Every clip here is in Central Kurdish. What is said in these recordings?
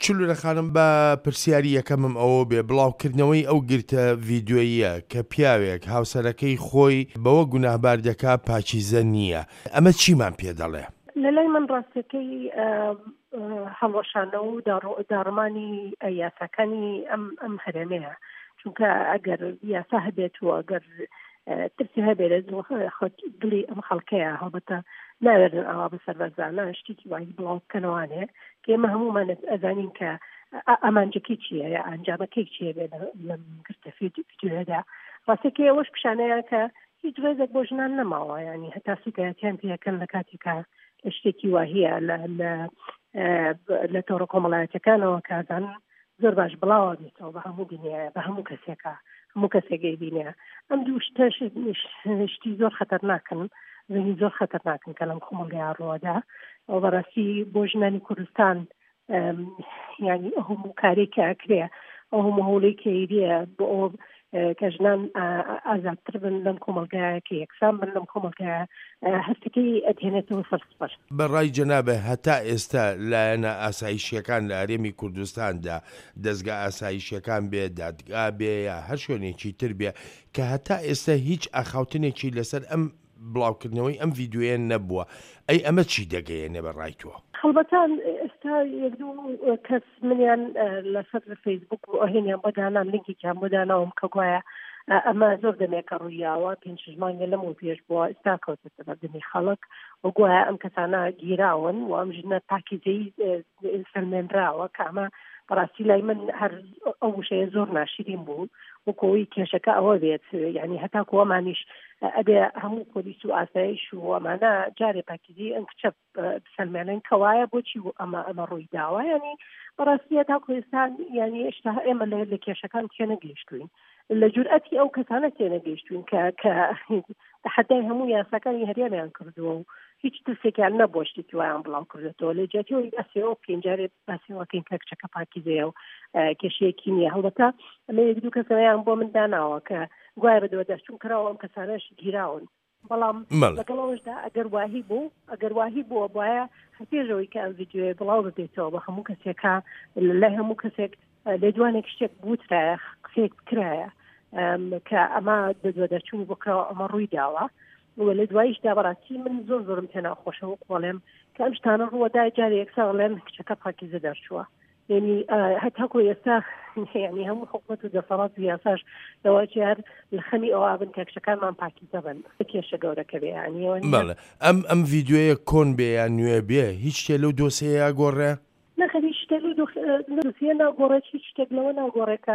چلوورەخانم بە پرسیاری یەکەمم ئەوە بێ بڵاوکردنەوەی ئەو گرتە ڤیددیۆیە کە پیاوێک هاوسەرەکەی خۆی بەوە گوناهبار دەکا پاکیزە نییە، ئەمە چیمان پێ دەڵێ؟ لەلای من ڕاستەکەی هەڵوەشانە و داڕمانی یاساکانی ئەم هەرێمەیە، چونکە ئەگەر یاسا هەبێت و ئەگەر ترسی هەبێت دڵی ئەم خەڵکەیە هەڵبەتە ناوێتن ئەوا بەسەربەرزانە شتێکی وای بڵاو بکەنەوانێ کە ئێمە هەمومان ئەزانین کە ئەمانجەکەی چییە یا ئەنجامەکەی چیە بێ لەم گرتە ڤیددیۆدا. ڕاستەکەی ئەوەش پیشانەیە کە هیچ ڕێزێک بۆ ژنان نەماوە، ینی هەتا سوکایەتیان پێەکەن لە کاتێکە شتێکی واهەیە لە تۆڕە کۆمەڵایەتەکانەوە کازان زۆر باش بڵاوە بێتەوە بە هەموو دنیاە بە هەموو کەسێکە هەموو کەسێکی بینێ. ئەم دوو شتی زۆر خەتەرناکن، زەنی زۆر خەتەرناکن کە لەم کۆمەڵگەیە ڕۆدا ئەو بەڕاستی بۆ ژنانی کوردستان ینی ئەو هەموو کارێکە ئەکرێ ئەو هەموو هەوڵەی کەیریە بۆ ئەو کە ژنان ئازادتر بن لەم کۆمەڵگایە کە یەکسان بن لەم کۆمەڵگایە هەستەکەی ئەدهێنێتەوە سەرسپەر. بەڕای جەنابە هەتا ئێستا لایەنە ئاسایشیەکان لە هەرێمی کوردستاندا دەستگا ئاسایشیەکان بێ دادگا بێ یا هەر شوێنێکی تر بێ کە هەتا ئێستا هیچ ئاخاوتنێکی لەسەر ئەم بڵاوکردنەوەی ئەم ڤیددیۆیە نەبووە، ئەی ئەمە چی دەگەیەنێ بەڕای تۆ؟ خەڵبەتان ئێستا یەک دوو کەس منیان لەسەر فەیسبوک و ئەهێنیان بۆدانان لینکێکیان بۆداناوم کە گوایە ئەمە زۆر دەمێکە ڕوویاوە 5 مانگە لەمەوە پێش بووە ئێستا کەوتێتە بەردەمی خەڵک و گوایە ئەم کەسانە گیراون و ئەم ژنە پاکیزەی سەلمێنراوە کە ئەمە بەڕاستی لای من هەر ئەو وشەیە زۆر ناشرین بوو وەکەوەی کێشەکە ئەوە بێت، ینی هەتا کۆمانیش ئەبێ هەموو پۆلیس و ئاسایش و ئەمانە جارێ پاکیزی ئەم کچە سەلمێنن کەوایە بۆچی ئەمە ڕووی داوە، ینی بەڕاستی هەتا کوردستان ینی ئێشتا ئێمە لە کێشەکان تێ نەگەیشتوین، لە جورئەتی ئەو کەسانە تێ نەگەیشتوین کە حەدای هەموو یاساکانی هەرێمیان کردووە و هیچ ترسێکیان نەبووە شتێکی وایان بڵاو کردێتەوە لە جێتەوەی ئەسێەوە پێنجارێ باسیەوەکەین کە کچەکە پاکیزەیە و کێشەیەکی نییە. هەڵبەتە ئەمە یەک دوو کەسەیان بۆ من داناوە کە گوایە بەدەوە دەستچوون کراوە ئەم کەسانەش گیراون، بەڵام لەگەڵەوەشدا ئەگەر واهی بووە وایە هەپێژەوەی کە ئەم ڤیددیۆیە بڵاو ببێتەوە بە هەموو کەسێکە لای هەموو کەسێک لێدوانێک شتێک بوترایە قسێک بکرایە کە ئەمە دەدوە دەرچوونی بۆ کراوە ئەمە ڕووی داوە و لە دواییشدا بەڕاستی من زۆرم پێ ناخۆشەوە قۆڵێم کە ئەم شتانە ڕووەدا جارێ یەکسا بڵێن کچەکە پاکیزە دەرچووە، ینی هەتاکۆ ئێستا ینی هەموو حکومەت و دەسەڵات و یاساش لەواجی هەر لە خەمی ئەوە بن کە کچەکانمان پاکیزە بن کێشە گەورەکە بێ ینی ئەم ڤیددیۆیە کۆن بێ یان نوێ بێ هیچ شتێ لەو دۆسەیە گۆڕێ نەخەری شتێک لەسیە ناگۆڕێت هیچ شتێک لەوە ناگۆڕێکە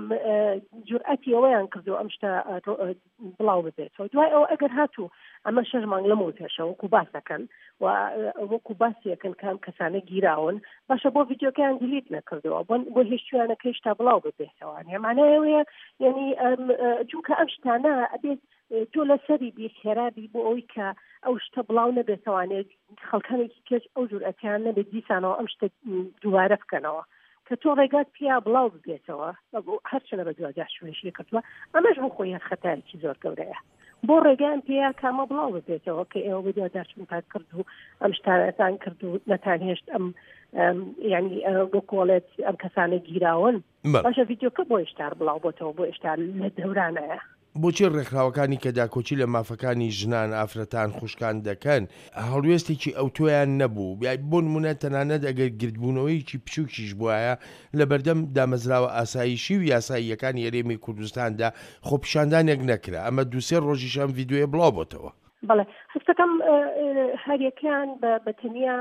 جورئەتی ئەوەیان کردو ئەم شتە بڵاو ببێتەوە. دوای ئەوە ئەگەر هاتوو ئەمە 6 مانگ لەمەوە پێشە وەکو باسەکەن و وەکو باسیەکەن کام کەسانە گیراون باشە بۆ ڤیددیۆکەیان دیلیت نەکردەوە بۆ هیچ شوێنەکەی شتا بڵاو ببێتەوە مانایەوەیە ینی چونکە ئەم شتانە ئەبێت تۆ لەسەری بی خێرابی بۆ ئەوی کە ئەو شتە بڵاو نەبێتەوانێت خەڵکانێکی کەس ئەو جورئەتیان نەبێت دیسانەوە ئەم شتە دووبارە بکەنەوە کە تۆ ڕێگات پیا بڵاو ببێتەوە هەرچەنە بە دوجا شوێنشی کردووە ئەمەش بۆ خۆی خەتارێکی زۆر گەورەیە بۆ ڕێگان پێیا کامە بڵاو ببێتەوە کە ئێوە بە دوجاشون پات کرد و ئەم شتانەتان کرد و نەتانهێشت ئەم ینی بۆ کۆڵێت ئەم کەسانە گیراون باشە ڤیددیۆکە بۆ ئێشتار بڵاو بۆتەوە بۆ ئێشتا لە دەورانەیە. بۆچی ڕێکخراوەکانی کە داکۆچی لە مافەکانی ژنان ئافرەتان خوشکان دەکەن هەڵوێستێکی ئەو تۆیان نەبوو بۆ نمونە تەنانەت ئەگەر گردبوونەوەیکی بچووکیش بواە لە بەردەم دامەزراوە ئاسایشی و یاساییەکانی هەرێمی کوردستاندا خۆپیشاندانێک نەکرا ئەمە دووسێ ڕۆژیش ئەم ڤیددیۆیە بڵاو بۆتەوە. بەڵێ هەستەکەم هەریەکەیان بە تەنیا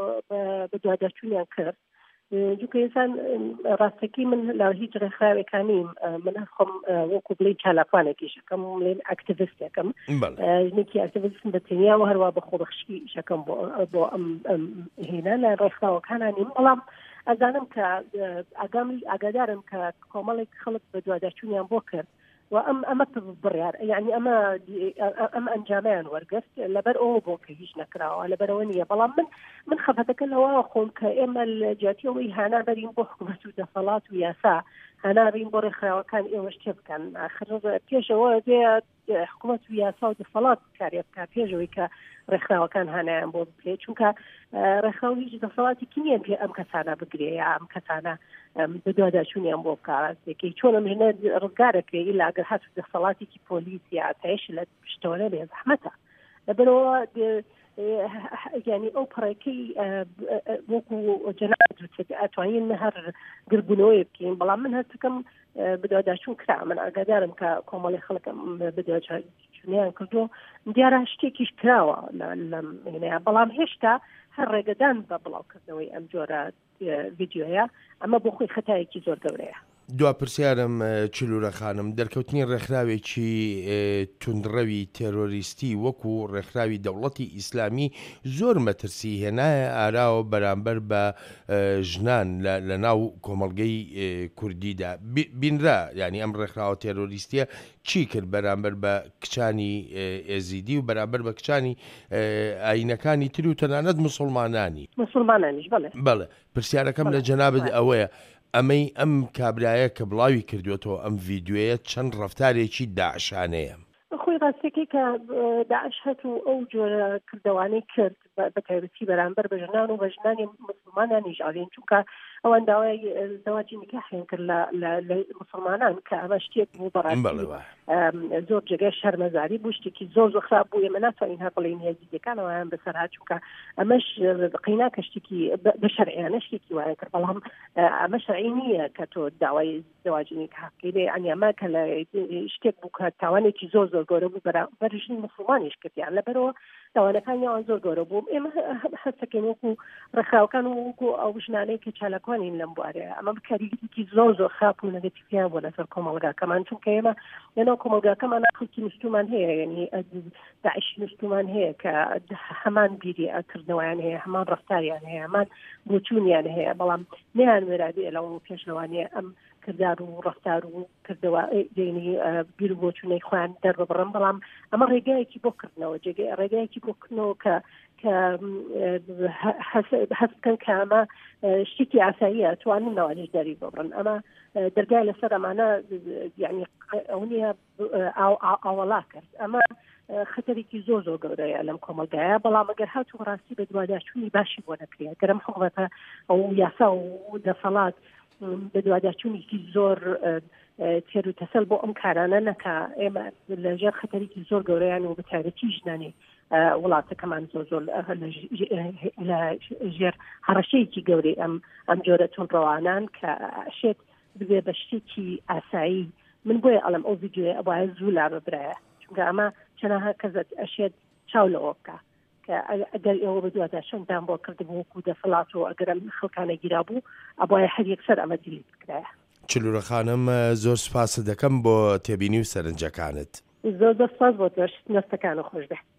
بە دوادەچوونیان کرد جوکە ئینسان ڕاستەکی من لە هیچ ڕێکخراوێکانیم من خۆم وەکو بڵێ چالاپوانێکی شەکەم لێن ئاکتیڤیستێکم ژنێکی ئاکتیڤیستم بە تەنیا و هەروە بە خۆبەخشی شەکەم بۆ ئەم هێنا لە ڕێکخراوەکانانیم بەڵام ئەزانم کە ئاگادارم کە کۆمەڵێک خەڵک بە دوادەچوونیان بۆ کرد و ئەمە بڕیار یعنی ئەم ئەنجامیان وەرگرت لەبەر ئەوە بۆ کە هیچ نەکراوە لەبەرەوە نییە بەڵام من خەفەتەکە لەوە خۆم کە ئێمە لە جیاتیەوەی هانا بەرین بۆ حکومەت و دەسەڵات و یاسا هەنابین بۆ ڕێکخراوەکان ئێوە شتێ بکەن آخر پێشەوە دێ حکوومەت و یاسا و دەسەڵات کارێ بکە پێشەوەی کە ڕێکخراوەکان هەنایان بۆ بکرێ چونکە ڕێکخراو هیچ دەسەڵاتێکی نییە پێ ئەم کەسانە بگرێ یا ئەم کەسانە بەدواداچوونیان بۆ بکارێکی چۆن ئەمێنە ڕزگارەکرێ ئیلا ئەگەر هات دەسەڵاتێکی پۆلیس یا ئاسایش لە شتەوە بێ زەحمەتە لەبەرەوە ینی ئەو پڕێکەی وەکو جەنابەت ئەتوانین هەر گربوونەوەی بکەین بەڵام من هەستەکەم بدواداچوون کرا من ئاگادارم کە کۆمەڵی خەڵکم بدواداچوونیان کردو دیارە شتێکیش کراوە لە بەڵام هێشتا هەر ڕێگەدان بە بڵاوکردنەوەی ئەم جۆرە ڤیدیۆیە ئەمە بۆ خۆی خەتایەکی زۆر گەورەیە. دوا پرسیارم چلوورە خانم دەرکەوتنی ڕێکخراوێکی توندڕەوی تێرۆریستی وەکو ڕێکخراوی دەوڵەتی ئیسلامی زۆر مەترسی هێنایە ئاراوە بەرامبەر بە ژنان لە ناو کۆمەڵگەی کوردیدا بینرا ینی ئەم ڕێکخراوە تێرۆریستیە چی کرد بەرامبەر بە کچانی ئێزیدی و بەرامبەر بە کچانی ئاینەکانی تر و تەنانەت مسلمانانیش بەڵێ پرسیارەکەم لە جەنابەت ئەوەیە ئەمەی ئەم کابرایە کە بڵاوی کردوێتەوە ئەم ڤیددیوەیە چەند ڕەفتارێکی داعشانەیە خۆی ڕاستەکەی کە داعش هەتوو ئەو جۆرە کردوانەی کرد بە تایبەتی بەرامبەر بە ژنان و بە ژنانی مسلمانانیش ئاڵێن چونکە ئەوان داوای زەواجی نکاحیان کرد لە مسلمانان کە ئەمە شتێک بوو بەڕاستی زۆر جێگای شەرمەزاری بوو شتێکی زۆر خراپ بوو ئێمە ناتوانین هەر بڵێین هێزیدەکانەوەیان بەسەرهات چونکە ئەمەش قیناکە شتێکی بە شەرعیانە شتێکی وایە کرد بەڵام ئەمە شەرعی نییە کە تۆ داوای زەواجی نکاح بکەی لێ ئەنیامە کە لە شتێک بوو کە تاوانێکی زۆر گەورە بوو بەرژنی مسلمانیش کردیان لەبەرەوە تاوانەکانیان زۆر گەورە بوو ئێمە هەستەکەین وەکو ڕێکخراوەکان و وەکو ئەو ژنانەی کە چالاکوانین لەم بوارەیە ئەمە کاریگەریی زۆر خراپ و نەگەتیڤیان بۆ لەسەر کۆمەڵگاکەمان چونکە ئێمە لەناو کۆمەڵگاکەمان خەڵکی نووسمان هەیە یعنی داعشی نووسمان هەیە کە هەمان بیری ئەکردنەوەیان هەیە هەمان ڕەفتاریان هەیە هەمان بۆچوونیان هەیە بەڵام نەیان وێرابێ لەو پێشەوانەیە ئەم کردار و ڕەفتار و کردەوە دێنی بیر و بۆچوونەی خۆیان دەربڕن بەڵام ئەمە ڕێگایەکی بۆ کردنەوە ڕێگایەکی بۆ کردنەوە کە هەستکەن کە ئەمە شتێکی ئاساییە توانن ناوانش دەری ببڕن ئەمە دەرگای لەسەر ئەمانە یعنی ئەو نیە ئاوەڵا کرد ئەمە خەتەرێکی زۆر گەورەیە لەم کۆمەلگایە بەڵام ئەگەر هاتوو ڕاستی بە دوواداچوونی باشی بۆ نەکرێت گەرم حکومەتە ئەو یاسا و دەسەڵات بە دوواداچوونێکی زۆر تێر و تەسەل بۆ ئەم کارانە نەکا ئێمە لەژێر خەتەرێکی زۆر گەورەیان و بەتایبەتی ژنانی وڵاتەکەمان زۆر لە ژێر هەڕەشەیەکی گەورەی ئەم جۆرە تونڕەوانان کە ئەشێت ببێ بە شتێکی ئاسایی من بۆیە ئەڵم ئەو ڤیدیۆیە ئەوایە زوو لا ببرایە چونکە ئەمە چەنەها کەسێت ئەشێت چاو لەوە بکە کە ئەگەر ئێوە بە دوواداشەندان بۆ کردبوو وەکو دەسەڵات و ئەگەر خەڵکانە گیرا بوو ئەبایە هەر یەکسەر ئەمە دیلیت بکرایە. چلوورە خانم زۆر سوپاس دەکەم بۆ تێبینی و سەرنجەکانت. زۆر سپاس بۆ تۆش نەستەکانە خۆش بێ.